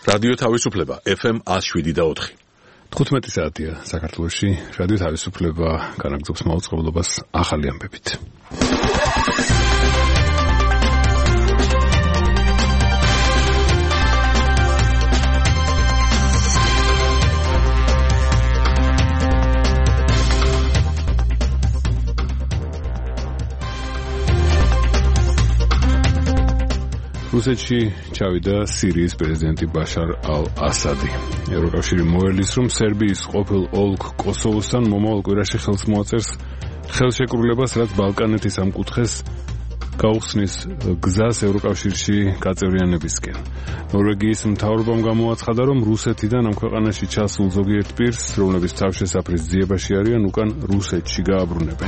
რადიო თავისუფლება FM 107.4. 15 საათია საქართველოში. რადიო თავისუფლება განაგრძობს მაუწყებლობას ახალი ამბებით. რუსეთში ჩავიდა სირიის პრეზიდენტი ბაშარ ალ-ასადი. ევროკავშირი მოელის, რომ სერბიის ყოფილ ოლქ კოსოვოსთან მომავალ კვირაში ხელს მოაწერს ხელშეკრულებას, რაც ბალკანეთის ამ კუთხეს გაუხსნის გზას ევროკავშირში გაწევრიანებისკენ. ნორვეგიის მთავრობამ გამოაცხადა, რომ რუსეთიდან ამ ქვეყანაში ჩასულ ზოგიერთ პირს, რომლებიც თავშესაფრის ძიებაში არიან, უკან რუსეთში გააბრუნებენ.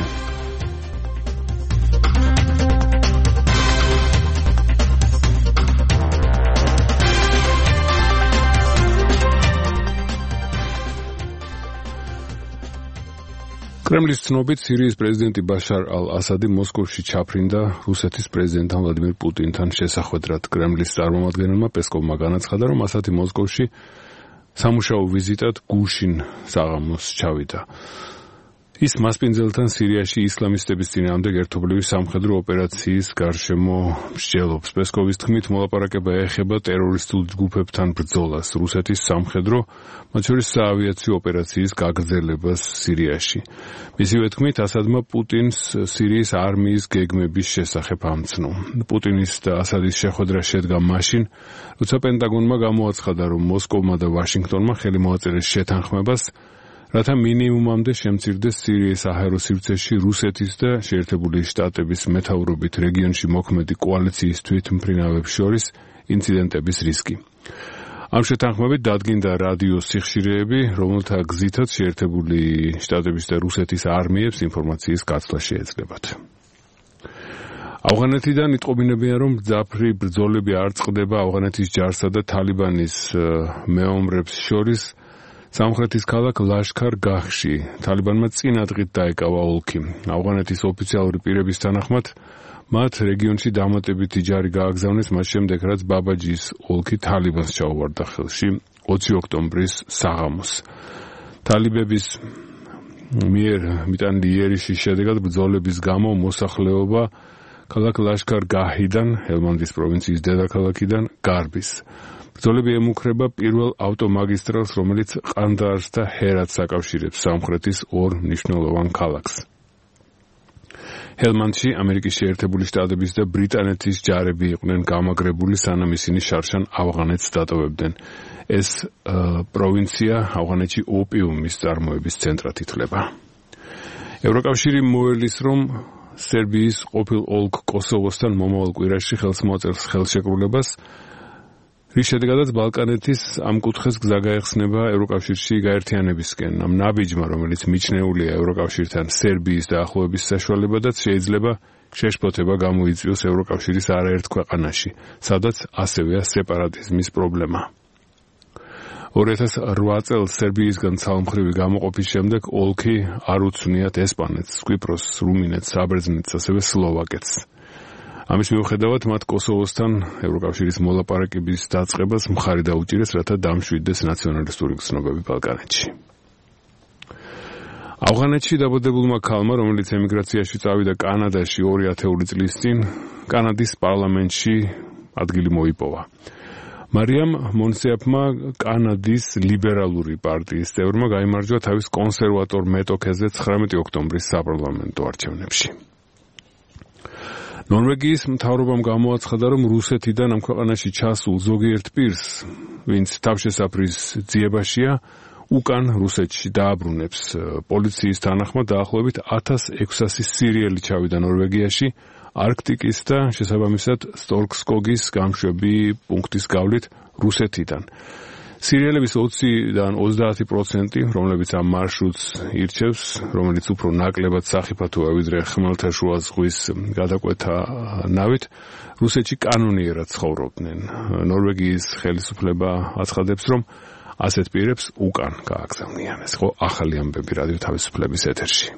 კრემლის ცნობით სირიის პრეზიდენტი ბაშარ ალ-ასადი მოსკოვში ჩაფრინდა რუსეთის პრეზიდენტთან ვლადიმირ პუტინთან შესახვედრად. კრემლის წარმომადგენელმა პესკოვმა განაცხადა, რომ ასადი მოსკოვში სამუშაო ვიზიტად გუშინ საღამოს ჩავიდა. ის მასპინძელთან სირიაში ისლამისტების წინააღმდეგ ერთობლივი სამხედრო ოპერაციის გარშემო მსჯელობს. პესკოვის თქმით, მოლაპარაკება ეხება ტერორისტულ ჯგუფებთან ბრძოლას, რუსეთის სამხედრო, მათ შორის საავიაციო ოპერაციის გაგრძელებას სირიაში. მისივე თქმით, ასადმა პუტინს სირიის არმიის გეგმების შესახებ ამცნო. პუტინის და ასადის შეხვედრა შედგა მაშინ, როცა პენტაგონმა გამოაცხადა, რომ მოსკოვმა და ვაშინგტონმა ხელი მოაწერეს შეთანხმებას, რათა მინიმუმამდე შემცირდეს სირიის საჰაერო სივრცეში რუსეთის და შეერთებული შტატების მეთაურობით რეგიონში მოქმედი კოალიციის თვითმფრინავებს შორის ინციდენტების რისკი. ამ შეთანხმებით დადგინდა რადიო სიხშირეები, რომელთა გზითაც შეერთებული შტატების და რუსეთის არმიებს ინფორმაციის გაცვლა შეეძლებათ. ავღანეთიდან იტყობინებიან, რომ მძაფრი ბრძოლები არ წყდება ავღანეთის ჯარსა და თალიბანის მეომრებს შორის სამხრეთის ქალაქ ლაშქარ-გაჰში. თალიბანმა წინა დღით დაეკავა ოლქი. ავღანეთის ოფიციალური პირების თანახმად, მათ რეგიონში დამატებითი ჯარი გააგზავნეს მას შემდეგ, რაც ბაბაჯის ოლქი თალიბანს ჩაუვარდა ხელში 20 ოქტომბრის საღამოს. თალიბების მიერ მიტანილი იერიშის შედეგად ბრძოლების გამო მოსახლეობა ქალაქ ლაშქარ-გაჰიდან, ჰელმანდის პროვინციის დედაქალაქიდან გარბის. ბრძოლები ემუქრება პირველ ავტომაგისტრალს, რომელიც ყანდაარს და ჰერათს აკავშირებს სამხრეთის ორ მნიშვნელოვან ქალაქს. ჰელმანდში ამერიკის შეერთებული შტატების და ბრიტანეთის ჯარები იყვნენ გამაგრებული, სანამ ისინი შარშან ავღანეთს დატოვებდნენ. ეს პროვინცია ავღანეთში ოპიუმის წარმოების ცენტრად ითვლება. ევროკავშირი მოელის, რომ სერბიის ყოფილ ოლქ კოსოვოსთან მომავალ კვირაში ხელს მოაწერს ხელშეკრულებას, რის შედეგადაც ბალკანეთის ამ კუთხეს გზა გაეხსნება ევროკავშირში გაერთიანებისკენ. ამ ნაბიჯმა, რომელიც მიჩნეულია ევროკავშირთან სერბიის დაახლოების საშუალებადაც, შეიძლება შეშფოთება გამოიწვიოს ევროკავშირის არაერთ ქვეყანაში, სადაც ასევეა სეპარატიზმის პრობლემა. 2008 წელს სერბიისგან ცალმხრივი გამოყოფის შემდეგ ოლქი არ უცვნიათ ესპანეთს, კვიპროსს, რუმინეთს, საბერძნეთს, ასევე სლოვაკეთს. ამის მიუხედავად მათ კოსოვოსთან ევროკავშირის მოლაპარაკების დაწყებას მხარი დაუჭირეს, რათა დამშვიდდეს ნაციონალისტური გრძნობები ბალკანეთში. ავღანეთში დაბადებულმა ქალმა, რომელიც ემიგრაციაში წავიდა კანადაში 2 ათეული წლის წინ, კანადის პარლამენტში ადგილი მოიპოვა. მარიამ მონსეაფმა კანადის ლიბერალური პარტიის წევრმა გაიმარჯვა თავის კონსერვატორ მეტოქეზე 19 ოქტომბრის საპარლამენტო არჩევნებში. ნორვეგიის მთავრობამ გამოაცხადა, რომ რუსეთიდან ამ ქვეყანაში ჩასულ ზოგიერთ პირს, ვინც თავშესაფრის ძიებაშია, უკან რუსეთში დააბრუნებს. პოლიციის თანახმად დაახლოებით 1600 სირიელი ჩავიდა ნორვეგიაში, არქტიკის და შესაბამისად სტორკსკოგის გამშვები პუნქტის გავლით რუსეთიდან. სირიელების 20-დან 30%, რომლებიც ამ მარშრუტს ირჩევს, რომელიც უფრო ნაკლებად სახიფათოა ვიდრე ხმელთაშუა ზღვის გადაკვეთა ნავით, რუსეთში კანონიერად ცხოვრობდნენ. ნორვეგიის ხელისუფლება აცხადებს, რომ ასეთ პირებს უკან გააგზავნიან. ეს ხო ახალი ამბები რადიო თავისუფლების ეთერში.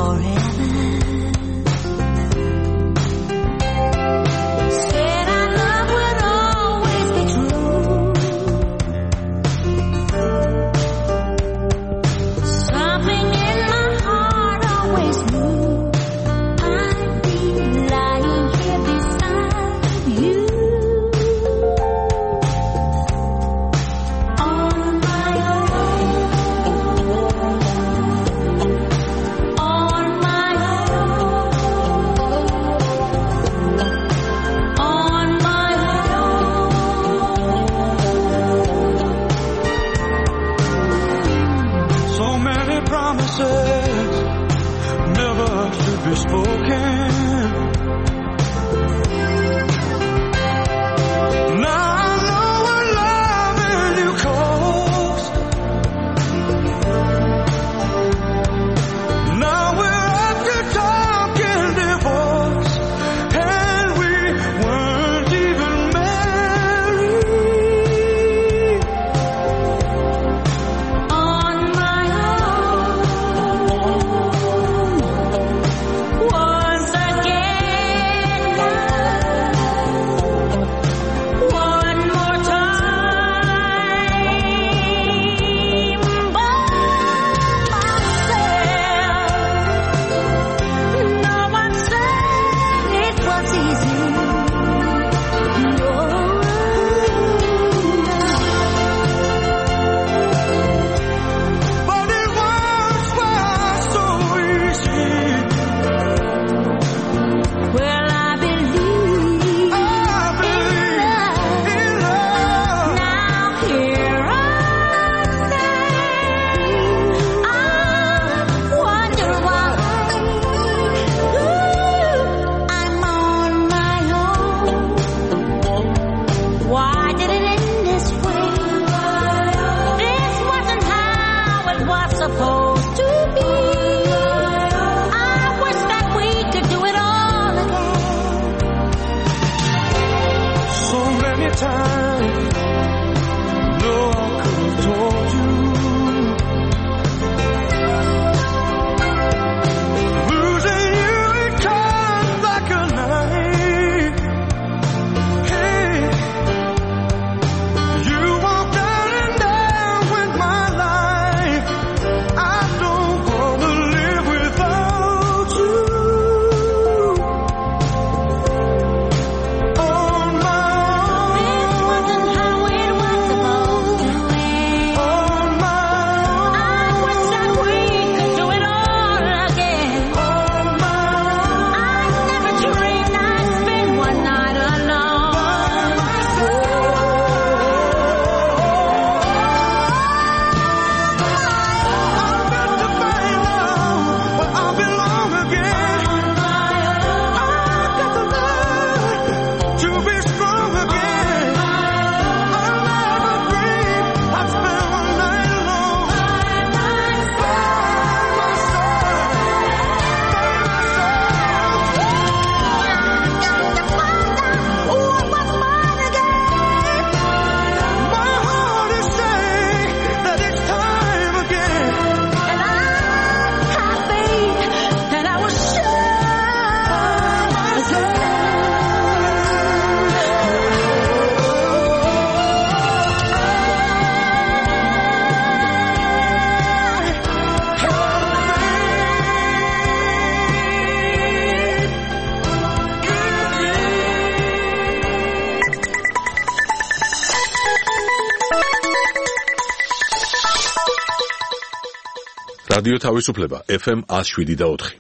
რადიო თავისუფლება FM 107.4.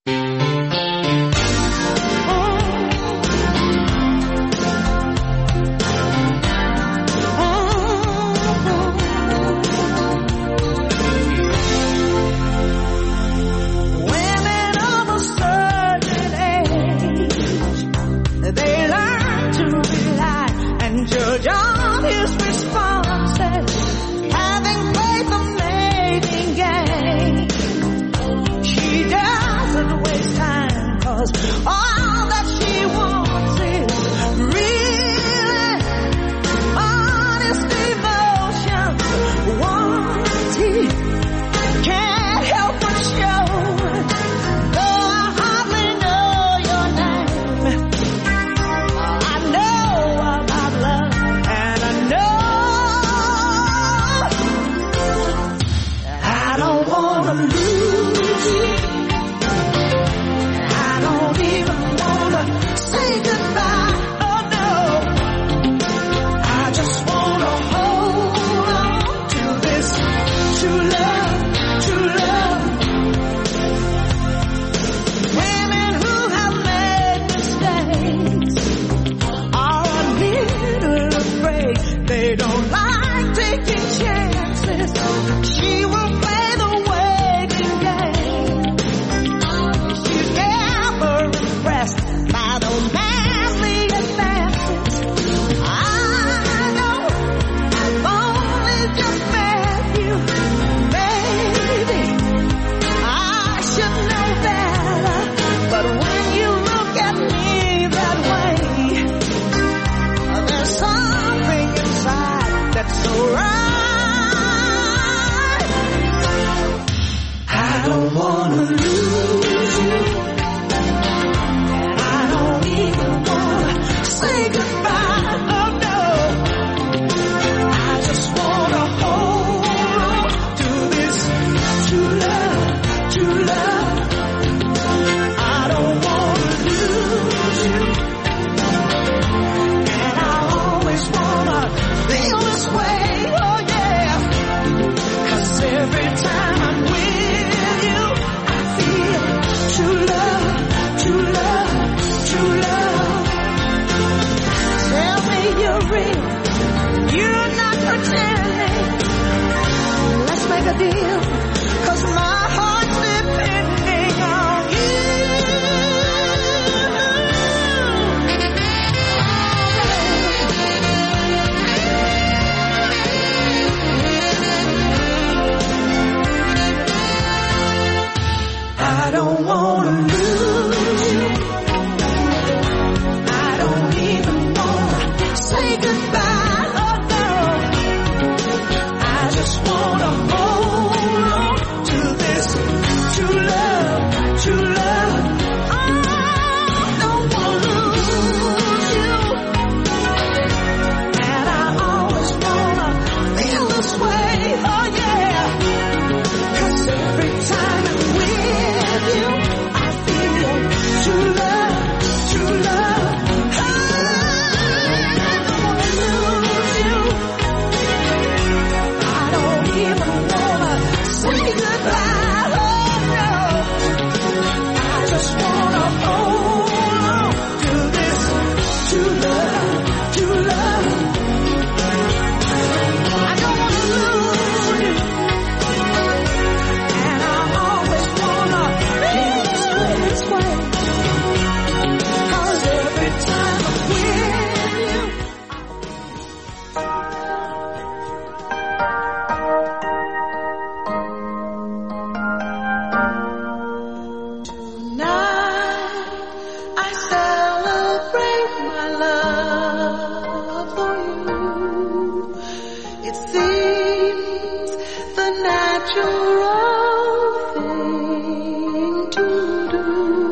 All that she wants is really honest emotion. Once he can't help but show don't wanna lose you, and I don't even wanna say goodbye. Oh no, I just wanna hold on to this true love, true love. I don't wanna lose you, and I always wanna feel this way. Oh yeah, 'cause every time I'm with you, I feel true love, true love, true love. Tell me you're real, you're not pretending. Let's make a deal, 'cause my heart's depending on you. I don't wanna lose you, I don't even wanna say goodbye. Oh no, I just wanna hold on to this true love, true love. I don't wanna lose you, and I always wanna feel this way. Oh yeah, 'cause every time I'm with you, I feel true love, true love. I don't wanna lose you, I don't even wanna say goodbye. Oh no, I just wanna hold on to this true love, true love. I don't wanna lose you, and I always wanna feel this way, 'cause every time I'm with you, tonight I celebrate my love for you. It seems the natural thing to do.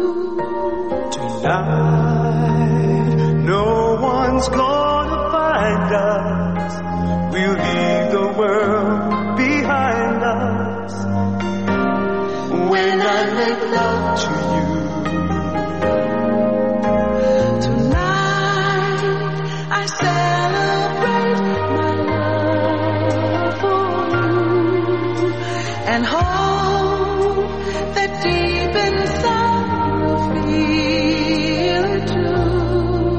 Tonight, no one's gonna find us. We'll leave the world behind us. When I make love to you, Tonight I celebrate my love for you, and hope that deep inside you feel it too.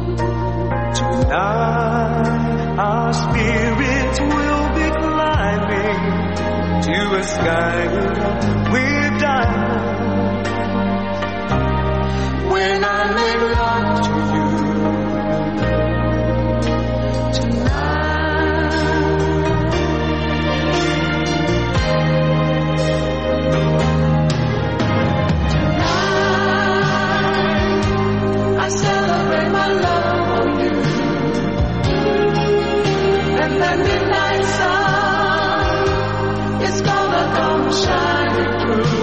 tonight our spirits will be climbing to a sky with diamonds. When I make love to you, I celebrate my love for you, and that midnight sun is gonna come shining through.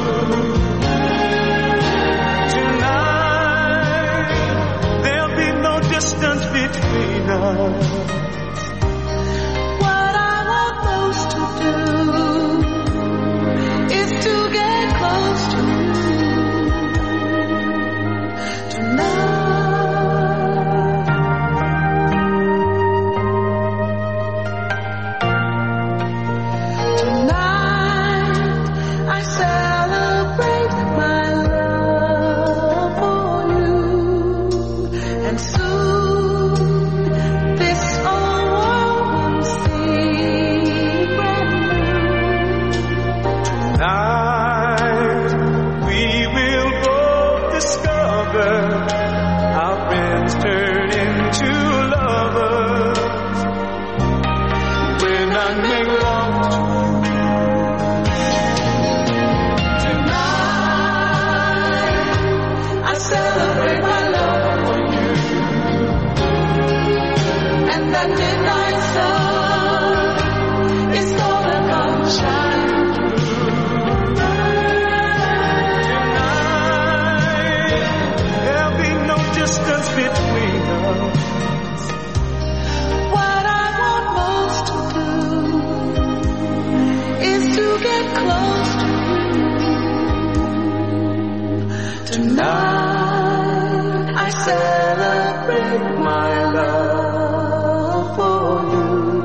Tonight I celebrate my love for you.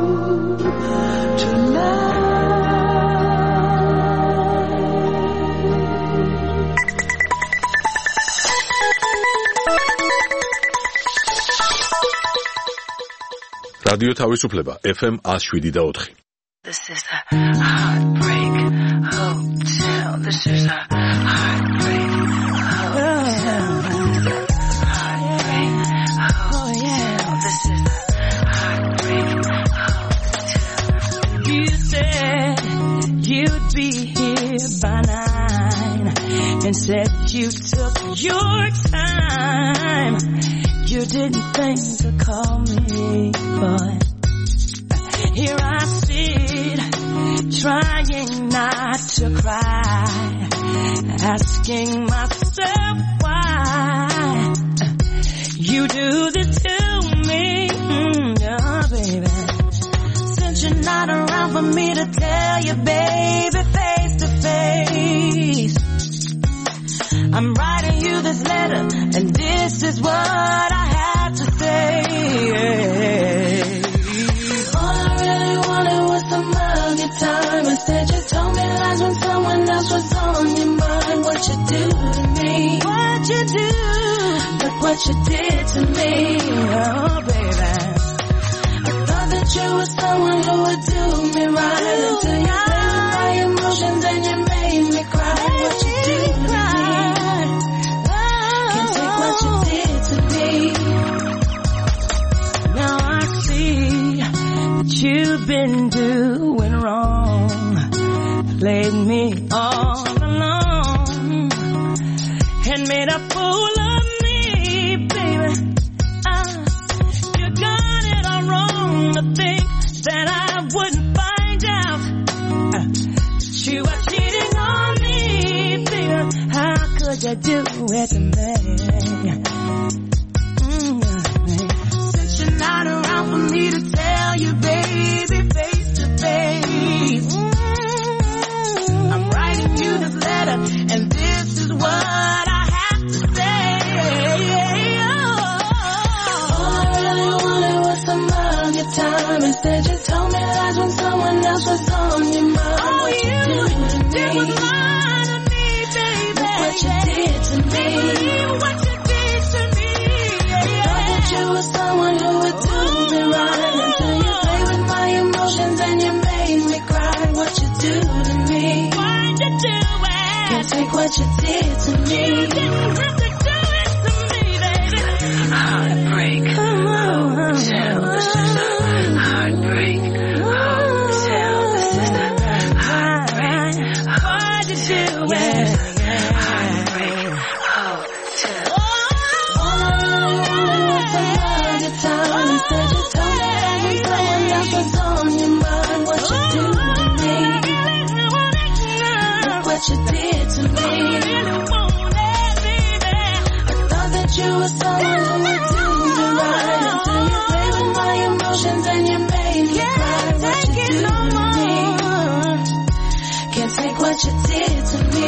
რადიო თავისუფლება FM 107.4. This is a heartbreak hotel. This is a heartbreak hotel. Heartbreak hotel. This is a heartbreak hotel. You said you'd be here by 9 and said you took your time. You didn't think to call me, but here I sit, trying not to cry, asking myself why you do this to me, oh baby. Since you're not around for me to tell you, baby, face to face, I'm writing you this letter, and this is what I have to say. All I really wanted was some of your time. Instead, you told me lies when someone else was on your mind. What you do to me? What you do? Look what you did to me, oh baby. I thought that you were someone who would do me right until you played with my emotions and you made me cry. What you do to me? What you did to me. Now I see that you've been doing wrong, played me all along, and made a fool of me, baby. You got it all wrong to think that I wouldn't find out that you were cheating on me, baby. How could you do it to me? Since you're not around for me to tell you, baby, face to face, I'm writing you this letter, and this is what I have to say. All I really wanted was some of your time. Instead, you told me lies when someone else was on your mind. Oh, what you did was lying to me, baby. Look what you did to me. What you did to me. I thought that you were someone who would do me right until you played with my emotions and you made me cry. What you do to me? Why'd you do it? Can't take what you did to me. You didn't have to do it to me, baby. Heartbreak hotel. This is a heartbreak hotel. This is a heartbreak. Why'd you do it? Heartbreak hotel. All I really wanted was some of your time. Instead, you told me that when someone else was on your mind. What you do to me? Look what you did to me. I thought that you were someone who would do me right until you played with my emotions and you made me cry. What you do to me? Can't take what you did to me.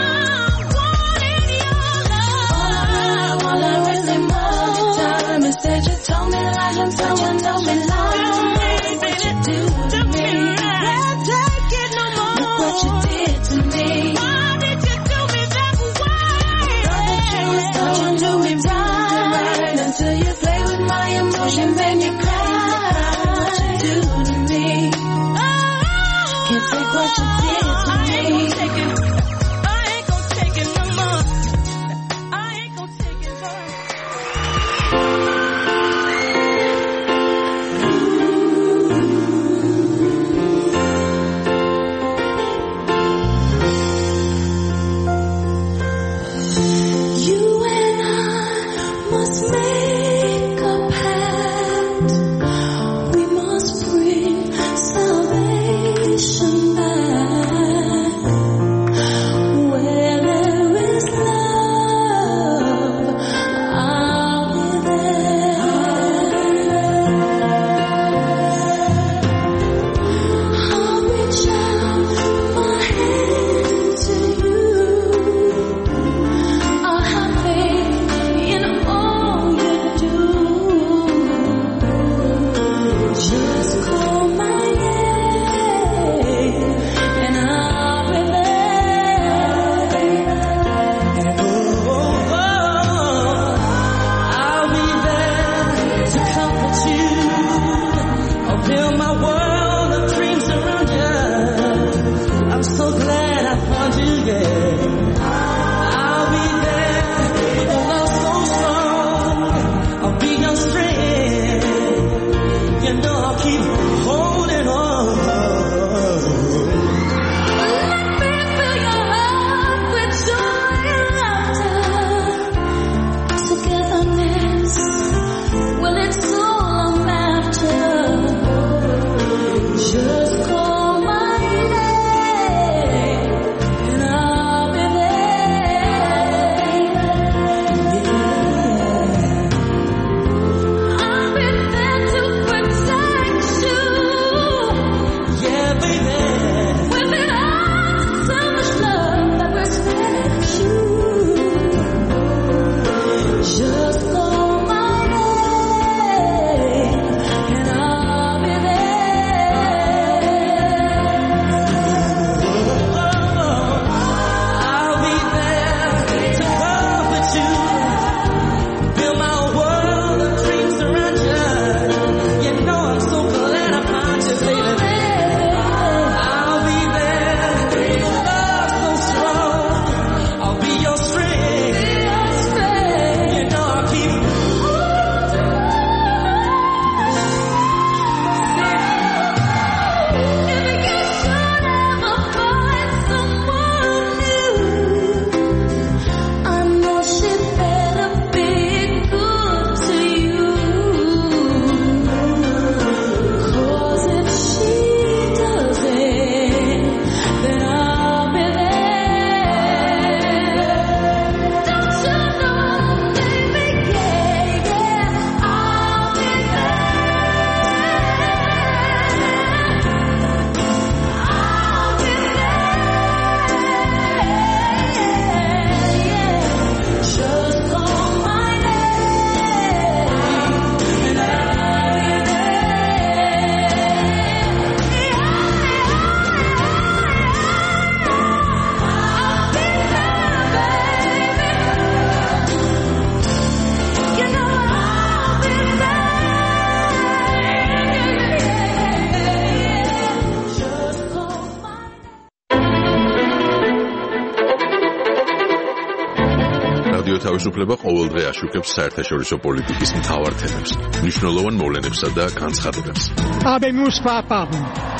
All I really more your time. Instead, you told me lies when someone else was lying to me. What you do to me? Can't take it no more. Look what you did to me. Why did you do me that way? Thought that you were someone who would do me right until you play with my emotions and you cry. What you do to me? Can't take what you did to me. რადიო თავისუფლება ყოველდღე აშუქებს საერთაშორისო პოლიტიკის მთავარ თემებს, მნიშვნელოვან მოვლენებსა და განცხადებებს. Habemus papam.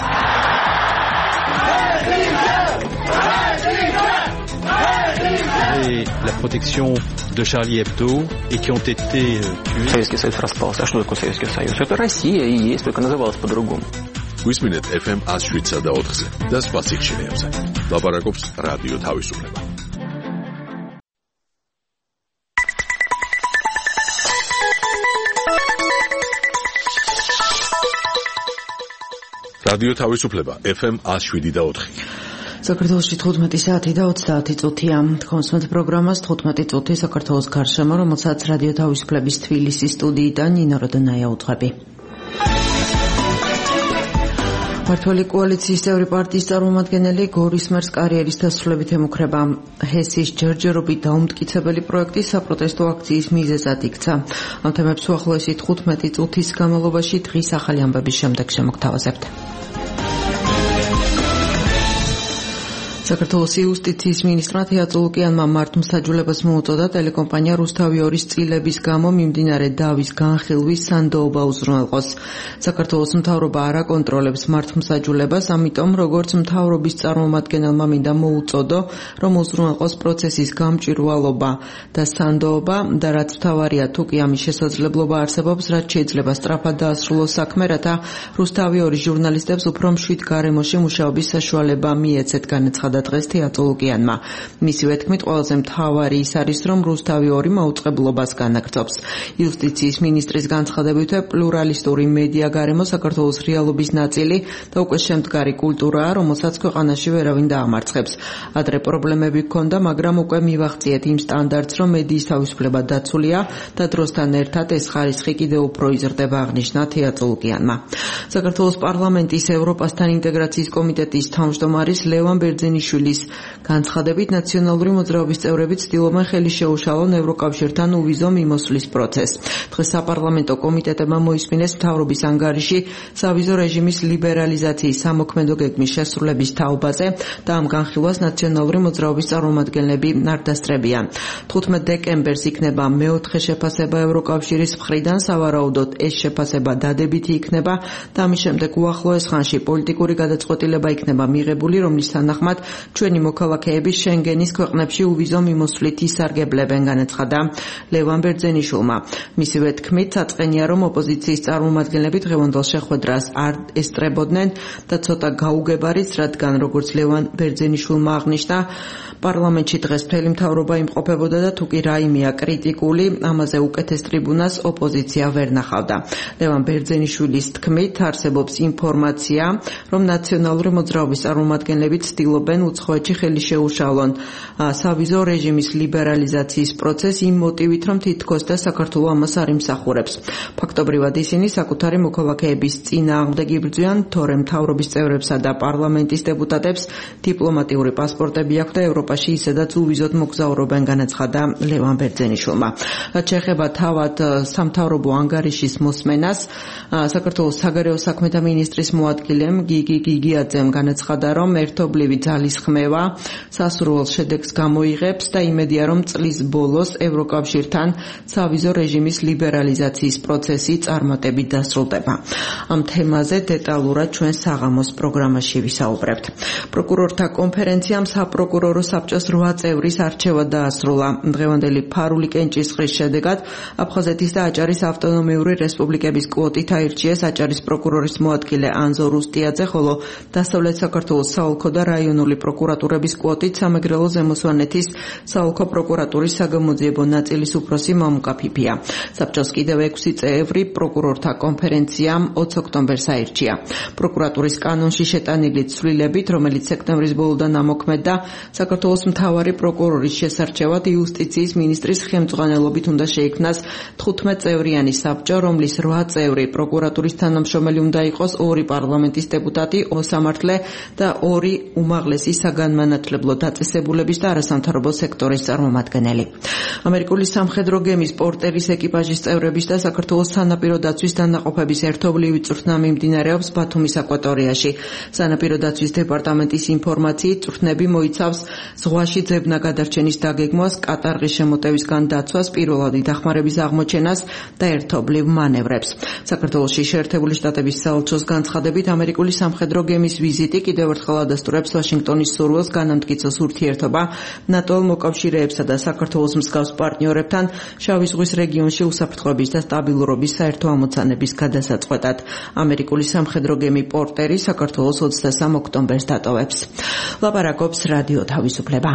Et la protection de Charlie Hebdo et qui ont été tués. Советский Союз распался. А что такое Советский Союз? Это Россия и есть, только называлась по-другому. გვისმინეთ FM 107 და 4-ზე და სხვა სიგნალებზე. ლაპარაკობს რადიო თავისუფლება. რადიო თავისუფლება FM 107 და 4. საქართველოში 15 საათი და 30 წუთია. თქვენს პროგრამას 15 წუთი საქართველოს გარშემო, რომელსაც რადიო თავისუფლების თბილისის სტუდიიდან ნინო როდონაია უძღვები. მართლი კოალიციის წევრი პარტიის წარმომადგენელი გორის მერს კარიერის დასრულებით ემუქრება. ჰესის ჯერჯერობით დაუმტკიცებელი პროექტი საპროტესტო აქციის მიზეზად იქცა. ამ თემებს უახლოესი 15 წუთის განმავლობაში დღის ახალი ამბების შემდეგ შემოგთავაზებთ. საქართველოს იუსტიციის მინისტრმა თეატრო ლუკიანმა მართლმსაჯულებას მოუწოდა ტელეკომპანია რუსთავი 2-ის წილების გამო მიმდინარე დავის განხილვის სანდოობა უზრუნველყოს. საქართველოს მთავრობა არ აკონტროლებს მართლმსაჯულებას, ამიტომ როგორც მთავრობის წარმომადგენელმა მინდა მოუწოდო, რომ უზრუნველყოს პროცესის გამჭვირვალობა და სანდოობა და რაც მთავარია, თუ კი ამის შესაძლებლობა არსებობს, რაც შეიძლება სწრაფად დაასრულოს საქმე, რათა რუსთავი 2-ის ჟურნალისტებს უფრო მშვიდ გარემოში მუშაობის საშუალება მიეცეთ, განაცხადა დღეს თეატრო ლუკიანმა. მისივე თქმით, ყველაზე მთავარი ის არის, რომ რუსთავი 2 მაუწყებლობას განაგრძობს. იუსტიციის მინისტრის განცხადებით, პლურალისტური მედია გარემო საქართველოს რეალობის ნაწილი და უკვე შემდგარი კულტურაა, რომელსაც ქვეყანაში ვერავინ დაამარცხებს. ადრე პრობლემები ჰქონდა, მაგრამ უკვე მივაღწიეთ იმ სტანდარტს, რომ მედიის თავისუფლება დაცულია და დროსთან ერთად ეს ხარისხი კიდევ უფრო იზრდება, აღნიშნა თეატრო ლუკიანმა. საქართველოს პარლამენტის ევროპასთან ინტეგრაციის კომიტეტის თავმჯდომარის ლევან ბერძენიშვილის განცხადებით, ნაციონალური მოძრაობის წევრები ცდილობენ ხელი შეუშალონ ევროკავშირთან უვიზო მიმოსვლის პროცესს. დღეს საპარლამენტო კომიტეტებმა მოისმინეს მთავრობის ანგარიში სავიზო რეჟიმის ლიბერალიზაციის სამოქმედო გეგმის შესრულების თაობაზე და ამ განხილვას ნაციონალური მოძრაობის წარმომადგენლები არ დასწრებიან. 15 დეკემბერს იქნება მეოთხე შეფასება ევროკავშირის მხრიდან, სავარაუდოდ ეს შეფასება დადებითი იქნება და ამის შემდეგ უახლოეს ხანში პოლიტიკური გადაწყვეტილება იქნება მიღებული, რომლის თანახმად ჩვენი მოქალაქეები შენგენის ქვეყნებში უვიზო მიმოსვლით ისარგებლებენ, განაცხადა ლევან ბერძენიშვილმა. მისივე თქმით, საწყენია, რომ ოპოზიციის წარმომადგენლები დღევანდელ შეხვედრას არ ესწრებოდნენ და ცოტა გაუგებარიც, რადგან როგორც ლევან ბერძენიშვილმა აღნიშნა, პარლამენტში დღეს მთელი მთავრობა იმყოფებოდა და თუ კი რაიმეა კრიტიკული, ამაზე უკეთეს ტრიბუნას ოპოზიცია ვერ ნახავდა. ლევან ბერძენიშვილის თქმით, არსებობს ინფორმაცია, რომ ნაციონალური მოძრაობის წარმომადგენლები ცდილობენ უცხოეთში ხელი შეუშალონ სავიზო რეჟიმის ლიბერალიზაციის პროცესს იმ მოტივით, რომ თითქოს და საქართველოს ამას არ იმსახურებს. ფაქტობრივად ისინი საკუთარი მოქალაქეების წინააღმდეგ იბრძვიან, თორემ მთავრობის წევრებსა და პარლამენტის დეპუტატებს დიპლომატიური პასპორტები აქვთ და ევროპაში ისედაც უვიზოდ მოგზაურობენ, განაცხადა ლევან ბერძენიშვილმა. რაც შეეხება თავად სამთავრობო ანგარიშის მოსმენას, საქართველოს საგარეო საქმეთა მინისტრის მოადგილემ გიგი გიგიაძემ განაცხადა, რომ ერთობლივი ძალის ხმევა სასურველ შედეგს გამოიღებს და იმედია, რომ წლის ბოლოს ევროკავშირთან სავიზო რეჟიმის ლიბერალიზაციის პროცესი წარმატებით დასრულდება. ამ თემაზე დეტალურად ჩვენ საღამოს პროგრამაში ვისაუბრებთ. პროკურორთა კონფერენციამ საპროკურორო საბჭოს 8 წევრის არჩევა დაასრულა. დღევანდელი ფარული კენჭისყრის შედეგად აფხაზეთის და აჭარის ავტონომიური რესპუბლიკების კვოტით აირჩიეს აჭარის პროკურორის მოადგილე ანზო რუსტიაძე, ხოლო დასავლეთ საქართველოს საოლქო და რაიონული პროკურატურების კვოტით სამეგრელო ზემოსვანეთის საოლქო პროკურატურის საგამოძიებო ნაწილის უფროსი მამუკა ფიფია. საბჭოს კიდევ 6 წევრი პროკურორთა კონფერენციამ 20 ოქტომბერს აირჩია. პროკურატურის კანონში შეტანილი ცვლილებით, რომელიც სექტემბრის ბოლოდან ამოქმედდა, საქართველოს მთავარი პროკურორის შესარჩევად იუსტიციის მინისტრის ხელმძღვანელობით უნდა შეიქმნას 15 წევრიანი საბჭო, რომლის 8 წევრი პროკურატურის თანამშრომელი უნდა იყოს 2 პარლამენტის დეპუტატი, 2 სამართლე და 2 უმაღლესი ინტერესის საგანმანათლებლო დაწესებულების და არასამთავრობო სექტორის წარმომადგენელი. ამერიკული სამხედრო გემის პორტერის ეკიპაჟის წევრების და საქართველოს სანაპირო დაცვის დანაყოფების ერთობლივი წვრთნა მიმდინარეობს ბათუმის აკვატორიაში. სანაპირო დაცვის დეპარტამენტის ინფორმაციით წვრთნები მოიცავს ზღვაში ძებნა გადარჩენის დაგეგმვას, კატარღის შემოტევისგან დაცვას, პირველადი დახმარების აღმოჩენას და ერთობლივ მანევრებს. საქართველოში შეერთებული შტატების საელჩოს განცხადებით ამერიკული სამხედრო გემის ვიზიტი კიდევ ერთხელ ადასტურებს ვაშინგტონის სურვილს განამტკიცოს ურთიერთობა ნატო მოკავშირეებსა და საქართველოს მსგავს პარტნიორებთან შავი ზღვის რეგიონში უსაფრთხოების და სტაბილურობის საერთო ამოცანების გადასაწყვეტად. ამერიკული სამხედრო გემი პორტერი საქართველოს 23 ოქტომბერს დატოვებს. ლაპარაკობს რადიო თავისუფლება.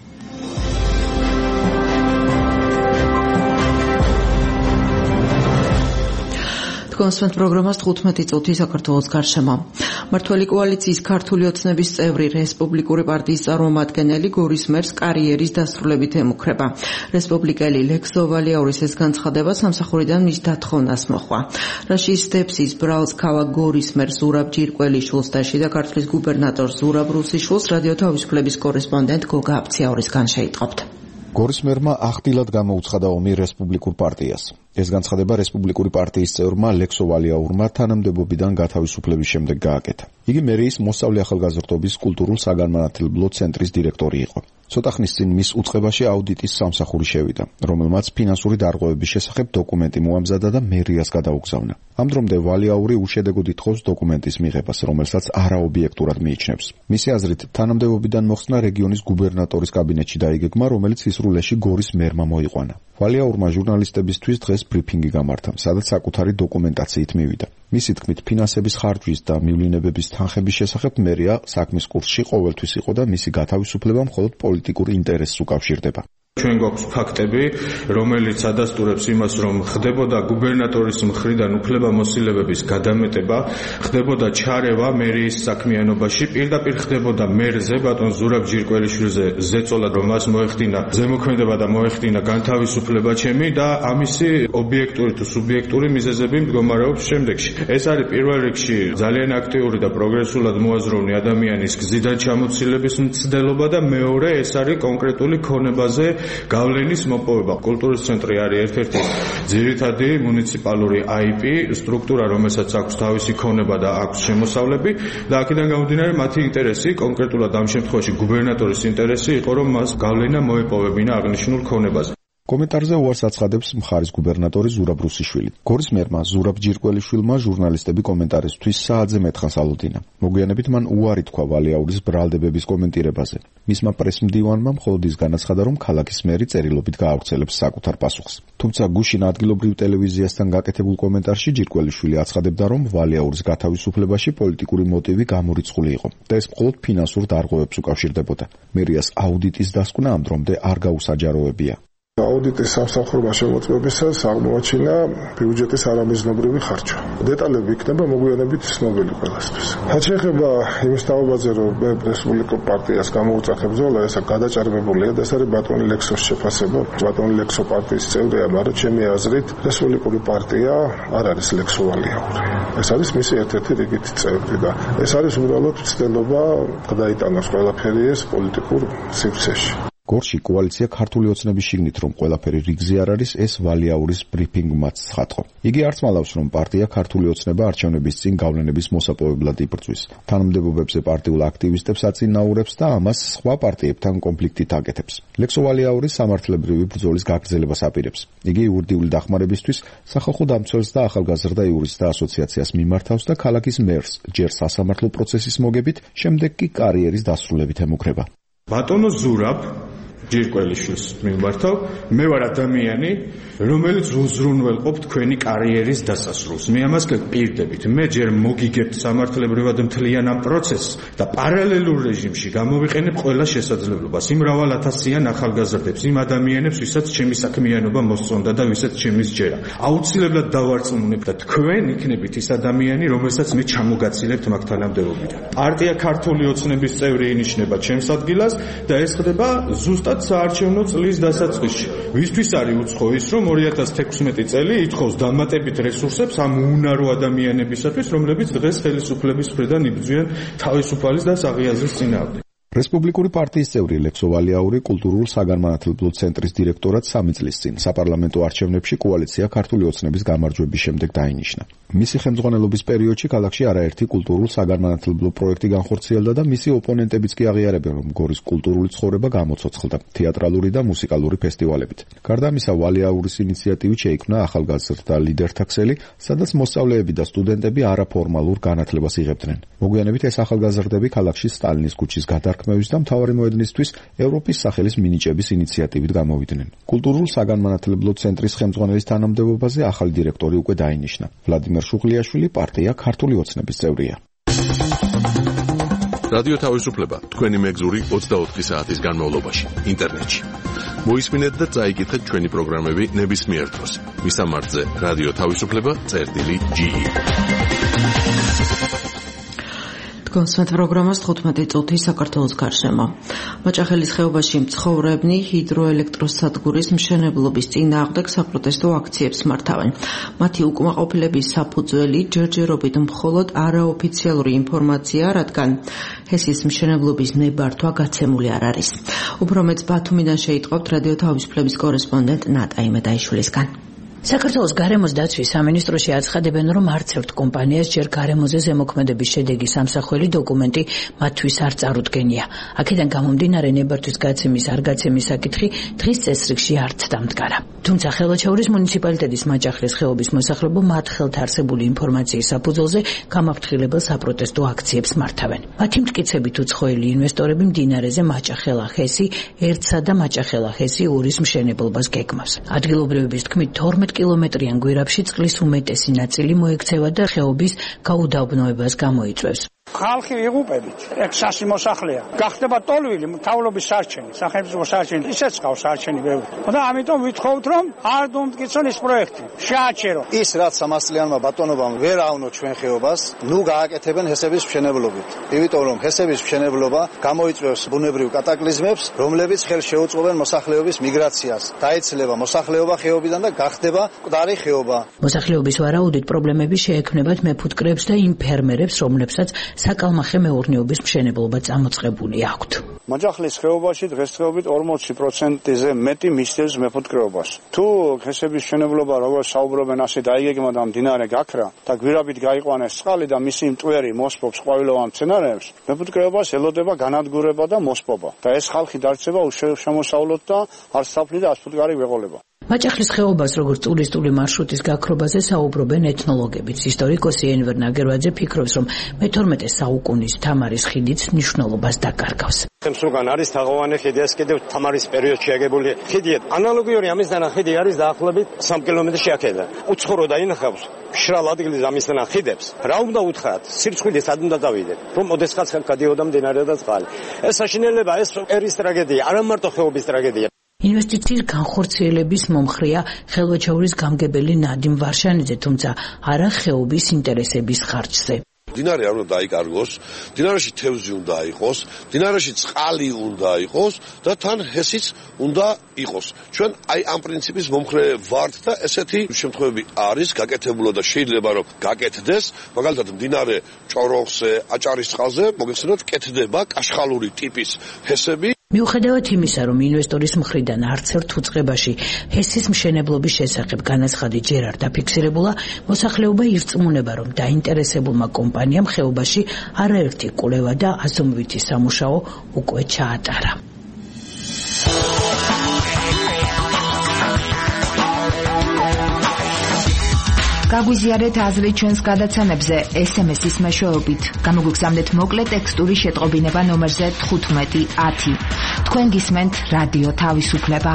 კონსვენტ პროგრამას 15 წუთი საქართველოს გარშემო. მმართველი კოალიციის ქართული ოცნების წევრი რესპუბლიკური პარტიის წარმომადგენელი გორის მერს კარიერის დასრულებით ემუქრება. რესპუბლიკელი ლექსო ვალიაურის ეს განცხადება სამსახურიდან მის დათხოვნას მოჰყვა. რაშის სტეპსის ბრალს ქალაქ გორის მერს ზურაბ ჯირკველიშვილს და შიდა ქართლის გუბერნატორს ზურაბ რუსიშვილს რადიო თავისუფლების კორესპონდენტ გოგა აფციაურისგან შეიტყობთ. გორის მერმა ახდილად გამოუცხადა ომი რესპუბლიკურ პარტიას. ეს განცხადება რესპუბლიკური პარტიის წევრმა ლექსო ვალიაურმა თანამდებობიდან გათავისუფლების შემდეგ გააკეთა. იგი მერიის მოსწავლე ახალგაზრდობის კულტურულ საგანმანათლებლო ცენტრის დირექტორი იყო. ცოტა ხნის წინ მის უწყებაში აუდიტის სამსახური შევიდა, რომელმაც ფინანსური დარღვევების შესახებ დოკუმენტი მოამზადა და მერიას გადაუგზავნა. ამ დრომდე ვალიაური უშედეგოდ ითხოვს დოკუმენტის მიღებას, რომელსაც არაობიექტურად მიიჩნევს. მისი აზრით, თანამდებობიდან მოხსნა რეგიონის გუბერნატორის კაბინეტში დაიგეგმა, რომელიც ისრულეში გორის მერმა მოიყვანა. ვალიაურმა ჟურნალისტებისთვის დღეს ბრიფინგი გამართა, სადაც საკუთარი დოკუმენტაციით მივიდა. მისი თქმით, ფინანსების ხარჯვის და მივლინებების თანხების შესახებ მერია საქმის კურსში ყოველთვის იყო და მისი გათავისუფლება მხოლოდ პოლიტიკურ ინტერესს უკავშირდება. ჩვენ გვაქვს ფაქტები, რომელიც ადასტურებს იმას, რომ ხდებოდა გუბერნატორის მხრიდან უფლებამოსილებების გადამეტება, ხდებოდა ჩარევა მერიის საქმიანობაში, პირდაპირ ხდებოდა მერზე, ბატონ ზურაბ ჯირკველიშვილზე ზეწოლა, რომ მას მოეხდინა ზემოქმედება და მოეხდინა განთავისუფლება ჩემი და ამისი ობიექტური თუ სუბიექტური მიზეზები მდგომარეობს შემდეგში. ეს არის პირველ რიგში ძალიან აქტიური და პროგრესულად მოაზროვნე ადამიანის გზიდან ჩამოცილების მცდელობა და მეორე ეს არის კონკრეტული ქონებაზე გავლენის მოპოვება. კულტურის ცენტრი არის ერთ-ერთი ძირითადი მუნიციპალური IP სტრუქტურა, რომელსაც აქვს თავისი ქონება და აქვს შემოსავლები და აქედან გამომდინარე მათი ინტერესი, კონკრეტულად ამ შემთხვევაში გუბერნატორის ინტერესი იყო, რომ მას გავლენა მოეპოვებინა აღნიშნულ ქონებაზე. კომენტარზე უარს აცხადებს მხარის გუბერნატორი ზურაბ რუსიშვილი. გორის მერმა ზურაბ ჯირკველიშვილმა ჟურნალისტები კომენტარისთვის საათზე მეთხანს ალუდინა. მოგვიანებით მან უარი თქვა ვალიაურის ბრალდებების კომენტირებაზე. მისმა პრესმდივანმა მხოლოდ ის განაცხადა, რომ ქალაქის მერი წერილობით გაავრცელებს საკუთარ პასუხს. თუმცა გუშინ ადგილობრივ ტელევიზიასთან გაკეთებულ კომენტარში ჯირკველიშვილი აცხადებდა, რომ ვალიაურის გათავისუფლებაში პოლიტიკური მოტივი გამორიცხული იყო და ეს მხოლოდ ფინანსურ დარღვევებს უკავშირდებოდა. მერიას აუდიტის დასკვნა ამ დრომდე არ გაუსაჯაროებია. აუდიტის სამსახურმა შემოწმებისას აღმოაჩინა ბიუჯეტის არამიზნობრივი ხარჯვა. დეტალები იქნება მოგვიანებით ცნობილი ყველასთვის. რაც შეეხება იმის თაობაზე, რომ მე რესპუბლიკურ პარტიას გამოუწახებ ბრძოლა, ეს გადაჭარბებულია და ეს არის ბატონი ლექსოს შეფასება. ბატონი ლექსო პარტიის წევრია, მაგრამ ჩემი აზრით რესპუბლიკური პარტია არ არის ლექსო ვალიაური. ეს არის მისი ერთ-ერთი რიგითი წევრი და ეს არის უბრალოდ ცდელობა გადაიტანოს ყველაფერი ეს პოლიტიკურ სივრცეში. გორში კოალიცია ქართული ოცნების შიგნით რომ ყველაფერი რიგზე არ არის, ეს ვალიაურის ბრიფინგმაც ცხადყო. იგი არც მალავს, რომ პარტია ქართული ოცნება არჩევნების წინ გავლენების მოსაპოვებლად იბრძვის. თანამდებობებზე პარტიულ აქტივისტებს აწინაურებს და ამას სხვა პარტიებთან კონფლიქტით აკეთებს. ლექსო ვალიაური სამართლებრივი ბრძოლის გაგრძელებას აპირებს. იგი იურიდიული დახმარებისთვის სახალხო დამცველს და ახალგაზრდა იურისტთა ასოციაციას მიმართავს და ქალაქის მერს ჯერ სასამართლო პროცესის მოგებით, შემდეგ კი კარიერის დასრულებით ემუქრება. ბატონო ზურაბ ჯირკველიშვილს მიმართავ, მე ვარ ადამიანი, რომელიც უზრუნველყოფ თქვენი კარიერის დასასრულს. მე ამას გპირდებით. მე ჯერ მოგიგებთ სამართლებრივად მთლიან ამ პროცესს და პარალელურ რეჟიმში გამოვიყენებ ყველა შესაძლებლობას. იმ მრავალ ათასიან ახალგაზრდებს, იმ ადამიანებს, ვისაც ჩემი საქმიანობა მოსწონდა და ვისაც ჩემი სჯერა. აუცილებლად დავარწმუნებ და თქვენ იქნებით ის ადამიანი, რომელსაც მე ჩამოგაცილებთ მაგ თანამდებობიდან. პარტია ქართული ოცნების წევრი ინიშნება ჩემს ადგილას და ეს ხდება ზუსტად საარჩევნო წლის დასაწყისში. ვისთვის არის უცხო ის, რომ 2016 წელი ითხოვს დამატებით რესურსებს ამ უუნარო ადამიანებისათვის, რომლებიც დღეს ხელისუფლების მხრიდან იბრძვიან თავისუფალის და საღიაზრის წინააღმდეგ. რესპუბლიკური პარტიის წევრი ლექსო ვალიაური კულტურულ-საგანმანათლებლო ცენტრის დირექტორად 3 წლის წინ საპარლამენტო არჩევნებში კოალიცია ქართული ოცნების გამარჯვების შემდეგ დაინიშნა. მისი ხელმძღვანელობის პერიოდში ქალაქში არაერთი კულტურულ-საგანმანათლებლო პროექტი განხორციელდა და მისი ოპონენტებიც კი აღიარებენ, რომ გორის კულტურული ცხოვრება გამოცოცხლდა თეატრალური და მუსიკალური ფესტივალებით. გარდა ამისა, ვალიაურის ინიციატივით შეიქმნა ახალგაზრდა ლიდერთა ქსელი, სადაც მოსწავლეები და სტუდენტები არაფორმალურ განათლებას იღებდნენ. მოგვიანებით ეს ახალგაზრდები ქალაქში სტალინის ქუჩის გადარქმევის და მთავარი მოედნისთვის ევროპის სახელის მინიჭების ინიციატივით გამოვიდნენ. კულტურულ-საგანმანათლებლო ცენტრის ხელმძღვანელის თანამდებობაზე ახალი დირექტორი უკვე დაინიშნა. ვლადიმერ შუღლიაშვილი პარტია ქართული ოცნების წევრია. რადიო თავისუფლება თქვენი მეგზური 24 საათის განმავლობაში ინტერნეტში. მოისმინეთ და წაიკითხეთ ჩვენი პროგრამები ნებისმიერ დროს. მისამართზე რადიო თავისუფლება.ge. კონსვენთ პროგრამას 15 წუთი საქართველოს გარშემო. მაჭახელის ხეობაში მცხოვრებნი ჰიდროელექტროსადგურის მშენებლობის წინააღმდეგ საპროტესტო აქციებს მართავენ. მათი უკმაყოფილების საფუძველი ჯერჯერობით მხოლოდ არაოფიციალური ინფორმაცია, რადგან ჰესის მშენებლობის ნებართვა გაცემული არ არის. უფრო მეც ბათუმიდან შეიტყობთ რადიო თავისუფლების კორესპონდენტ ნატა იმედაიშვილისგან. საქართველოს გარემოს დაცვის სამინისტროში აცხადებენ, რომ არც ერთ კომპანიას ჯერ გარემოზე ზემოქმედების შედეგის ამსახველი დოკუმენტი მათთვის არ წარუდგენია. აქედან გამომდინარე ნებართვის გაცემის არ გაცემის საკითხი დღის წესრიგში არც დამდგარა. თუმცა ხელვაჩაურის მუნიციპალიტეტის მაჭახლის ხეობის მოსახლეობა მათ ხელთ არსებული ინფორმაციის საფუძველზე გამაფრთხილებელ საპროტესტო აქციებს მართავენ. მათი მტკიცებით უცხოელი ინვესტორები მდინარეზე მაჭახელა ჰესი 1 და მაჭახელა ჰესი 2-ის მშენებლობას გეგმავს. ადგილობრივების თქმით 12 კილომეტრიან გვირაბში წყლის უმეტესი ნაწილი მოექცევა და ხეობის გაუდაბნოებას გამოიწვევს. ხალხი იღუპებით, ეგ სასი მოსახლეა. გახდება ტოლვილი მთავრობის სარჩენი, სახელმწიფო სარჩენი, ისეც ყავს სარჩენი ბევრი. და ამიტომ ვითხოვთ, რომ არ დუმტკიცონ ეს პროექტი. შეაჩერო. ის რაც 300 წლიანმა ბატონობამ ვერ ავნო ჩვენ ხეობას, ნუ გააკეთებენ ჰესების მშენებლობით. იმიტომ რომ ჰესების მშენებლობა გამოიწვევს ბუნებრივ კატაკლიზმებს, რომლებიც ხელს შეუწყობენ მოსახლეობის მიგრაციას. დაეცლება მოსახლეობა ხეობიდან და გახდება მკვდარი ხეობა. მოსახლეობის ვარაუდით პრობლემები შეექმნებათ მეფუტკრებს და იმ ფერმერებს, რომლებსაც საკალმახე მეურნეობის მშენებლობა წამოწყებული აქვთ. მაჭახლის ხეობაში დღესდღეობით 40%-ზე მეტი მისდევს მეფუტკრეობას. თუ ჰესების მშენებლობა როგორც საუბრობენ ასე დაიგეგმა და მდინარე გაქრა და გვირაბით გაიყვანეს წყალი და მისი მტვერი მოსპობს ყვავილოვან მცენარეებს, მეფუტკრეობას ელოდება განადგურება და მოსპობა. და ეს ხალხი დარჩება უშემოსავლოდ და არც საფლი და ასფუტკარი ვეყოლება. მაჭახლის ხეობას როგორც ტურისტული მარშრუტის გაქრობაზე საუბრობენ ეთნოლოგებიც. ისტორიკოსი ენვერ ნაგერვაძე ფიქრობს, რომ მე-12 საუკუნის თამარის ხიდიც მნიშვნელობას დაკარგავს. მსრუგან არის თაღოვანი ხიდი, ეს კიდევ თამარის პერიოდში აგებული ხიდია. ანალოგიური ამისთანა ხიდი არის დაახლოებით 3 კილომეტრში აქედან. უცხორო დაინახავს მშრალ ადგილზე ამისთანა ხიდებს. რა უნდა უთხრათ? სირცხვილი სად უნდა დავიდეთ? რომ ოდესღაც გადიოდა მდინარე და წყალი. ეს საშინელება, ეს ერის ტრაგედია, არა მარტო ხეობის ტრაგედია. ინვესტიციის განხორციელების მომხრეა ხელვაჩაურის გამგებელი ნადიმ ვარშანიძე, თუმცა არა ხეობის ინტერესების ხარჯზე. მდინარე არ უნდა დაიკარგოს, მდინარეში თევზი უნდა იყოს, მდინარეში წყალი უნდა იყოს და თან ჰესიც უნდა იყოს. ჩვენ აი ამ პრინციპის მომხრე ვართ და ესეთი შემთხვევები არის გაკეთებულა და შეიძლება რომ გაკეთდეს, მაგალითად მდინარე ჭოროხზე, აჭარის წყალზე მოგეხსენოთ კეთდება კაშხალური ტიპის ჰესები. მიუხედავად იმისა, რომ ინვესტორის მხრიდან არც ერთ უწყებაში ჰესის მშენებლობის შესახებ განაცხადი ჯერ არ დაფიქსირებულა, მოსახლეობა ირწმუნება, რომ დაინტერესებულმა კომპანიამ ხეობაში არაერთი კვლევა და აზომვითი სამუშაო უკვე ჩაატარა. გაგვიზიარეთ აზრი ჩვენს გადაცემებზე SMS-ის მეშვეობით. გამოგვიგზავნეთ მოკლე ტექსტური შეტყობინება ნომერზე 1510. თქვენ გისმენთ რადიო თავისუფლება.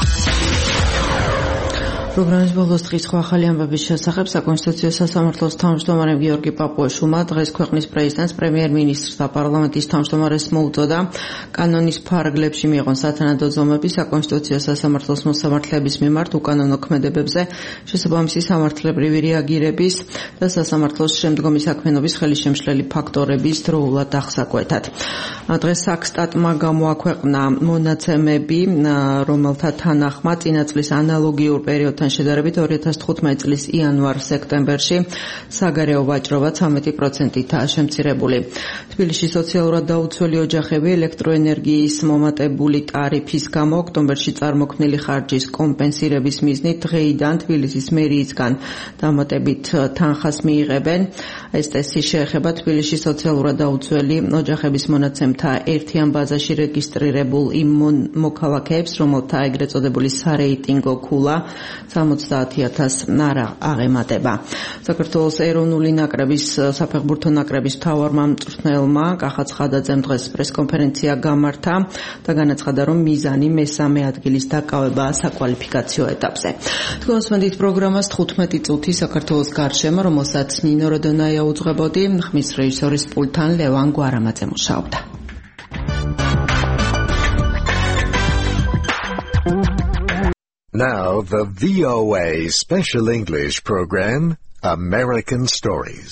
პროგრამის ბოლოს დღის ხო ახალი ამბების შესახებ საკონსტიტუციო სასამართლოს თავმჯდომარემ გიორგი პაპუაშვილმა დღეს ქვეყნის პრეზიდენტს, პრემიერ-მინისტრს და პარლამენტის თავმჯდომარეს მოუწოდა კანონის ფარგლებში მიიღონ სათანადო ზომები საკონსტიტუციო სასამართლოს მოსამართლეების მიმართ უკანონო ქმედებებზე შესაბამისი სამართლებრივი რეაგირების და სასამართლოს შემდგომი საქმიანობის ხელისშემშლელი ფაქტორების დროულად აღსაკვეთად. დღეს საქსტატმა გამოაქვეყნა მონაცემები, რომელთა თანახმად წინა წლის ანალოგიურ პერიოდთან წლებთან შედარებით 2015 წლის იანვარ-სექტემბერში საგარეო ვაჭრობა 13%-ითაა შემცირებული. თბილისში სოციალურად დაუცველი ოჯახები ელექტროენერგიის მომატებული ტარიფის გამო ოქტომბერში წარმოქმნილი ხარჯის კომპენსირების მიზნით დღეიდან თბილისის მერიისგან დამატებით თანხას მიიღებენ. ეს წესი შეეხება თბილისში სოციალურად დაუცველი ოჯახების მონაცემთა ერთიან ბაზაში რეგისტრირებულ იმ მოქალაქეებს, რომელთა ეგრეთ წოდებული სარეიტინგო ქულა 70,000 არ აღემატება. საქართველოს ეროვნული ნაკრების საფეხბურთო ნაკრების მთავარმა მწვრთნელმა კახა ცხადაძემ დღეს პრესკონფერენცია გამართა და განაცხადა, რომ მიზანი მესამე ადგილის დაკავებაა საკვალიფიკაციო ეტაპზე. თქვენ უსმენთ პროგრამას 15 წუთი საქართველოს გარშემო, რომელსაც ნინო როდონაია უძღვებოდი, ხმის რეჟისორის პულტთან ლევან გვარამაძე მუშაობდა. Now the VOA Special English program, American Stories.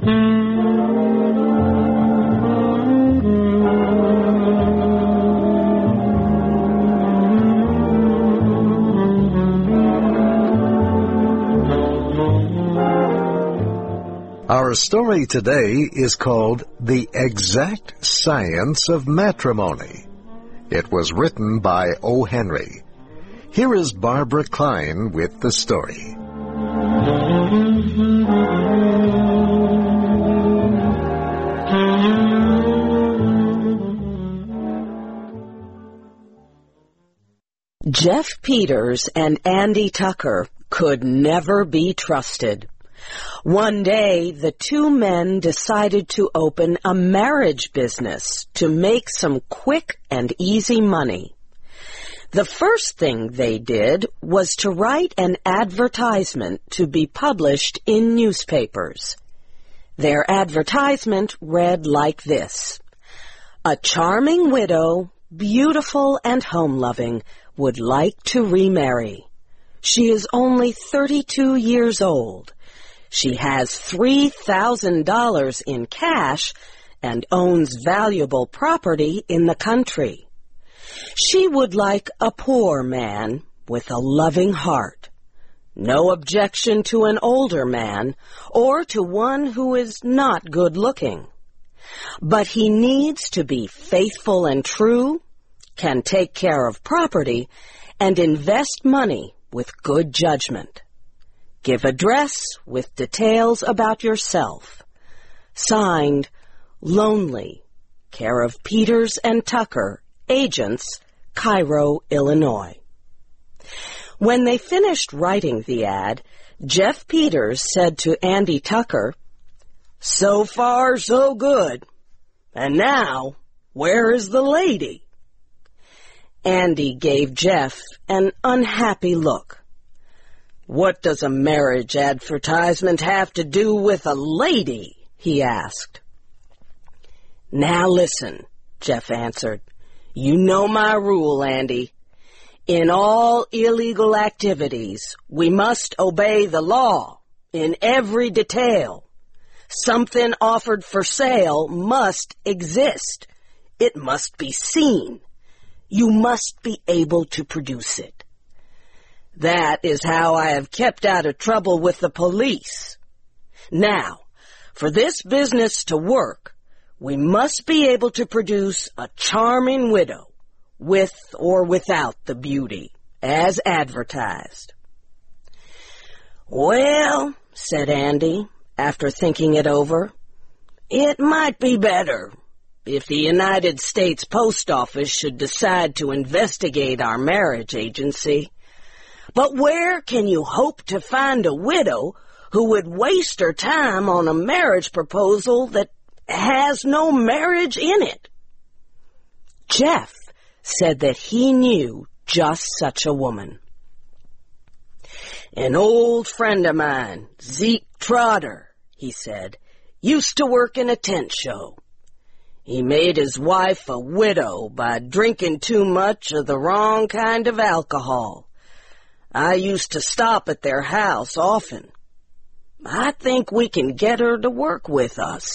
Our story today is called The Exact Science of Matrimony. It was written by O. Henry. Here is Barbara Klein with the story. Jeff Peters and Andy Tucker could never be trusted. One day, the two men decided to open a marriage business to make some quick and easy money. The first thing they did was to write an advertisement to be published in newspapers. Their advertisement read like this: "A charming widow, beautiful and home-loving, would like to remarry. She is only 32 years old. She has $3,000 in cash and owns valuable property in the country. She would like a poor man with a loving heart. No objection to an older man or to one who is not good-looking. But he needs to be faithful and true, can take care of property, and invest money with good judgment. Give address with details about yourself. Signed, Lonely, care of Peters and Tucker, agents, Cairo, Illinois." When they finished writing the ad, Jeff Peters said to Andy Tucker, "So far, so good. And now, where is the lady?" Andy gave Jeff an unhappy look. "What does a marriage advertisement have to do with a lady?" he asked. "Now listen," Jeff answered. "You know my rule, Andy. In all illegal activities, we must obey the law in every detail. Something offered for sale must exist. It must be seen. You must be able to produce it. That is how I have kept out of trouble with the police. Now, for this business to work, we must be able to produce a charming widow, with or without the beauty, as advertised." "Well," said Andy, after thinking it over, "it might be better if the United States Post Office should decide to investigate our marriage agency. But where can you hope to find a widow who would waste her time on a marriage proposal that has no marriage in it?" Jeff said that he knew just such a woman. "An old friend of mine, Zeke Trotter," he said, "used to work in a tent show. He made his wife a widow by drinking too much of the wrong kind of alcohol. I used to stop at their house often. I think we can get her to work with us."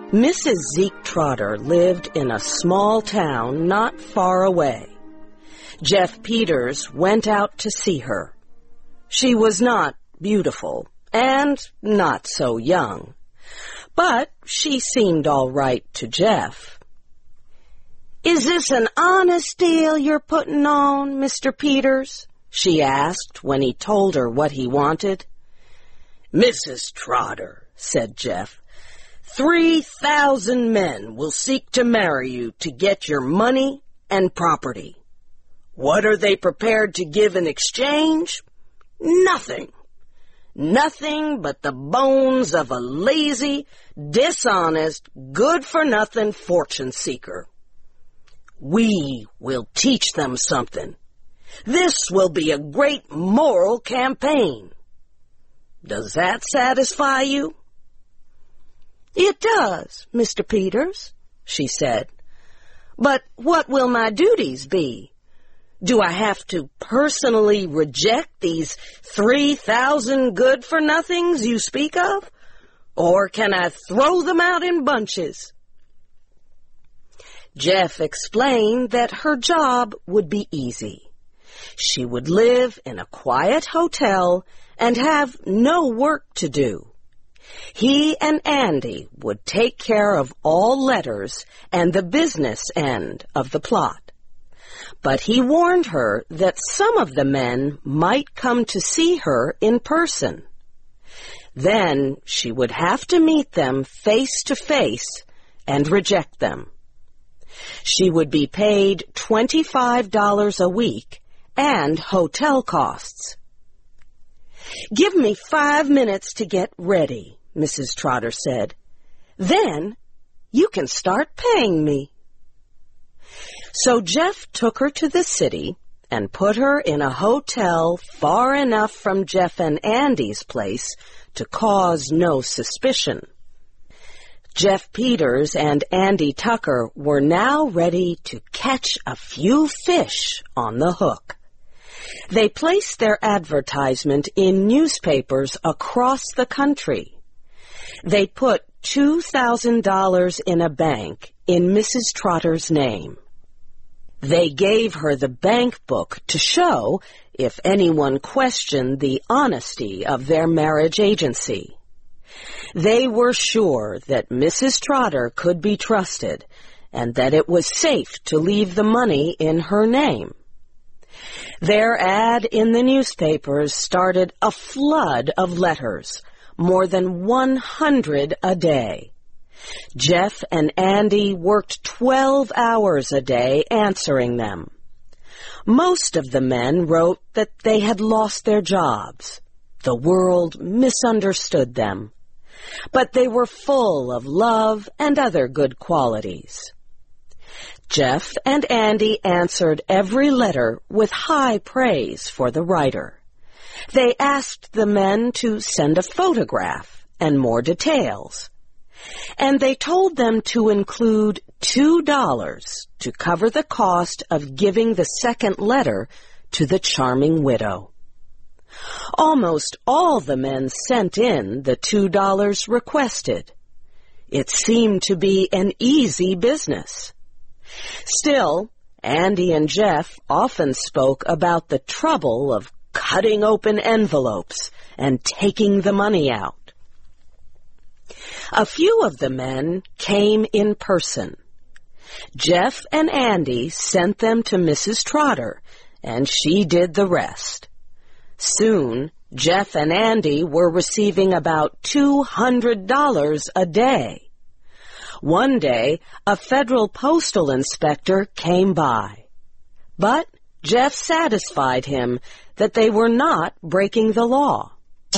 Mrs. Zeke Trotter lived in a small town not far away. Jeff Peters went out to see her. She was not beautiful and not so young, but she seemed all right to Jeff. "Is this an honest deal you're putting on, Mr. Peters?" she asked when he told her what he wanted. "Mrs. Trotter," said Jeff, 3,000 men will seek to marry you to get your money and property. What are they prepared to give in exchange? Nothing. Nothing but the bones of a lazy, dishonest, good-for-nothing fortune seeker. We will teach them something. This will be a great moral campaign. Does that satisfy you?" "It does, Mr. Peters," she said. "But what will my duties be? Do I have to personally reject these 3,000 good-for-nothings you speak of? Or can I throw them out in bunches?" Jeff explained that her job would be easy. She would live in a quiet hotel and have no work to do. He and Andy would take care of all letters and the business end of the plot. But he warned her that some of the men might come to see her in person. Then she would have to meet them face to face and reject them. She would be paid $25 a week and hotel costs. "Give me 5 minutes to get ready," Mrs. Trotter said. "Then you can start paying me." So Jeff took her to the city and put her in a hotel far enough from Jeff and Andy's place to cause no suspicion. Jeff Peters and Andy Tucker were now ready to catch a few fish on the hook. They placed their advertisement in newspapers across the country. They put $2,000 in a bank in Mrs. Trotter's name. They gave her the bank book to show if anyone questioned the honesty of their marriage agency. They were sure that Mrs. Trotter could be trusted and that it was safe to leave the money in her name. Their ad in the newspapers started a flood of letters, more than 100 a day. Jeff and Andy worked 12 hours a day answering them. Most of the men wrote that they had lost their jobs. The world misunderstood them. But they were full of love and other good qualities. Jeff and Andy answered every letter with high praise for the writer. They asked the men to send a photograph and more details. And they told them to include $2 to cover the cost of giving the second letter to the charming widow. Almost all the men sent in the $2 requested. It seemed to be an easy business. Still, Andy and Jeff often spoke about the trouble of cutting open envelopes and taking the money out. A few of the men came in person. Jeff and Andy sent them to Mrs. Trotter, and she did the rest. Soon, Jeff and Andy were receiving about $200 a day. One day, a federal postal inspector came by. But Jeff satisfied him that they were not breaking the law.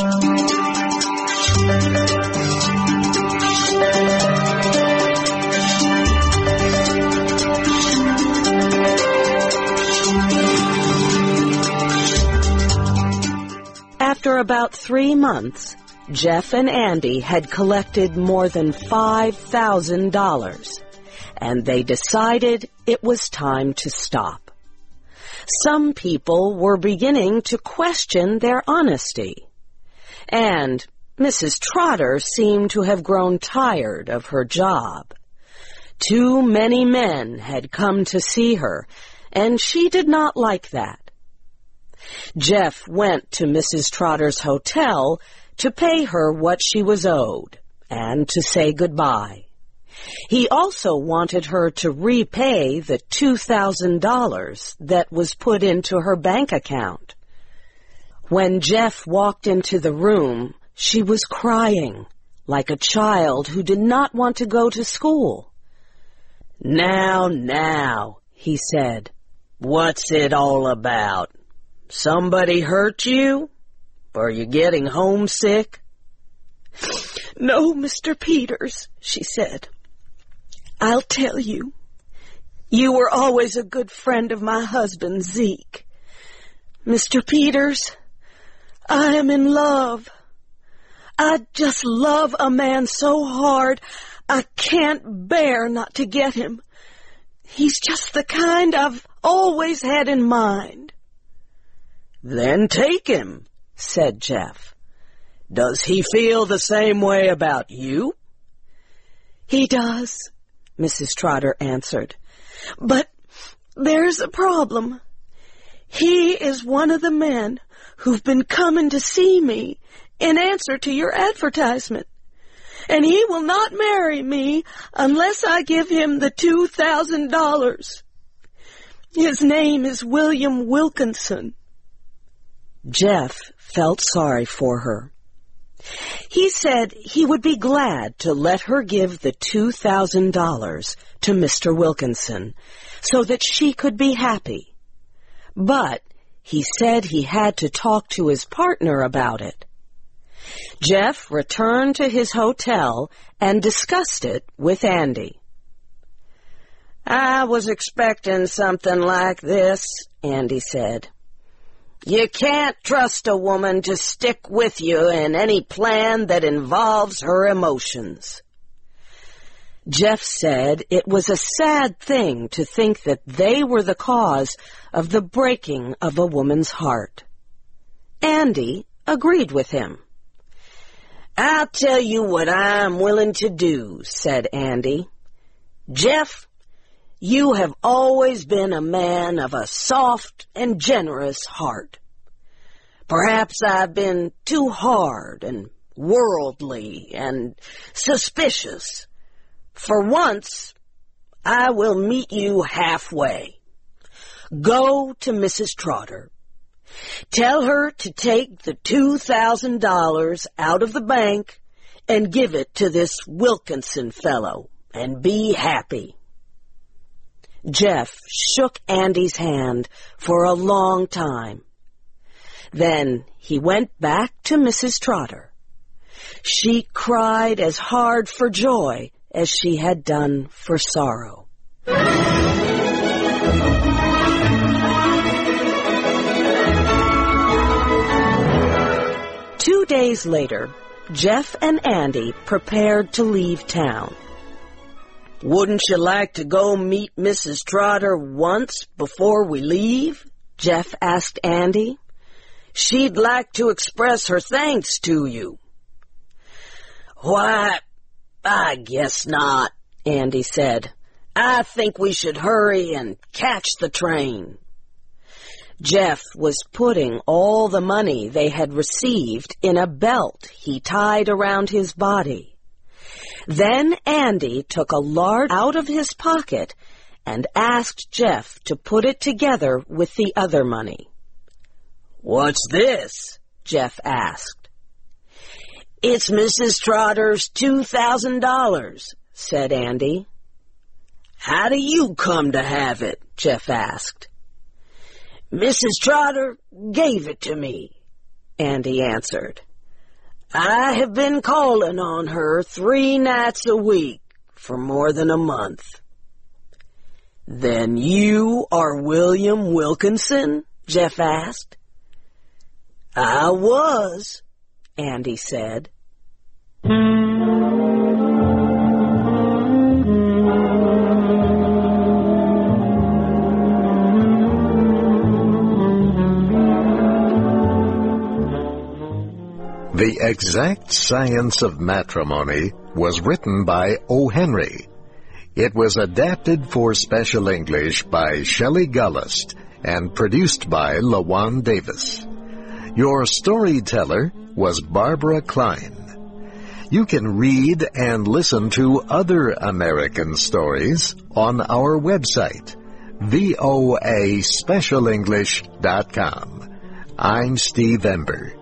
After about 3 months, Jeff and Andy had collected more than $5,000, and they decided it was time to stop. Some people were beginning to question their honesty, and Mrs. Trotter seemed to have grown tired of her job. Too many men had come to see her, and she did not like that. Jeff went to Mrs. Trotter's hotel to pay her what she was owed and to say goodbye. He also wanted her to repay the $2,000 that was put into her bank account. When Jeff walked into the room, she was crying like a child who did not want to go to school. Now, he said, what's it all about? Somebody hurt you? Are you getting homesick? No, Mr. Peters, she said. I'll tell you. You were always a good friend of my husband, Zeke. Mr. Peters, I am in love. I just love a man so hard I can't bear not to get him. He's just the kind I've always had in mind. Then take him, said Jeff. Does he feel the same way about you? He does, Mrs. Trotter answered. But there's a problem. He is one of the men who've been coming to see me in answer to your advertisement. And he will not marry me unless I give him the $2,000. His name is William Wilkinson. Jeff felt sorry for her. He said he would be glad to let her give the $2,000 to Mr. Wilkinson so that she could be happy. But he said he had to talk to his partner about it. Jeff returned to his hotel and discussed it with Andy. I was expecting something like this, Andy said. You can't trust a woman to stick with you in any plan that involves her emotions. Jeff said it was a sad thing to think that they were the cause of the breaking of a woman's heart. Andy agreed with him. I'll tell you what I'm willing to do, said Andy. Jeff, you have always been a man of a soft and generous heart. Perhaps I've been too hard and worldly and suspicious. For once, I will meet you halfway. Go to Mrs. Trotter. Tell her to take the $2,000 out of the bank and give it to this Wilkinson fellow and be happy. Jeff shook Andy's hand for a long time. Then he went back to Mrs. Trotter. She cried as hard for joy as she had done for sorrow. 2 days later, Jeff and Andy prepared to leave town. Wouldn't you like to go meet Mrs. Trotter once before we leave? Jeff asked Andy. She'd like to express her thanks to you. Why, I guess not, Andy said. I think we should hurry and catch the train. Jeff was putting all the money they had received in a belt he tied around his body. Then Andy took a large out of his pocket and asked Jeff to put it together with the other money. What's this? Jeff asked. It's Mrs. Trotter's $2,000, said Andy. How do you come to have it? Jeff asked. Mrs. Trotter gave it to me, Andy answered. I have been calling on her 3 nights a week for more than a month. Then you are William Wilkinson? Jeff asked. I was, Andy said. The Exact Science of Matrimony was written by O. Henry. It was adapted for Special English by Shelley Gullist and produced by LaJuan Davis. Your storyteller was Barbara Klein. You can read and listen to other American stories on our website, voaspecialenglish.com. I'm Steve Ember.